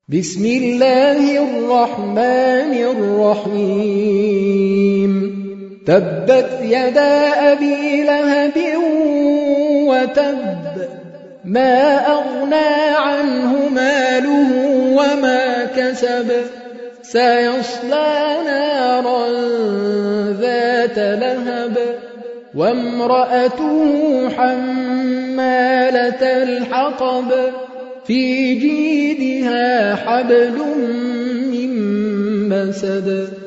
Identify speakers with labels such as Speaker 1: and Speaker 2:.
Speaker 1: بسم الله الرحمن الرحيم تبت يدا أبي لهب وتب ما أغنى عنه ماله وما كسب سيصلى نارا ذات لهب وامرأته حمالة الحطب في جيدها حبل من مسد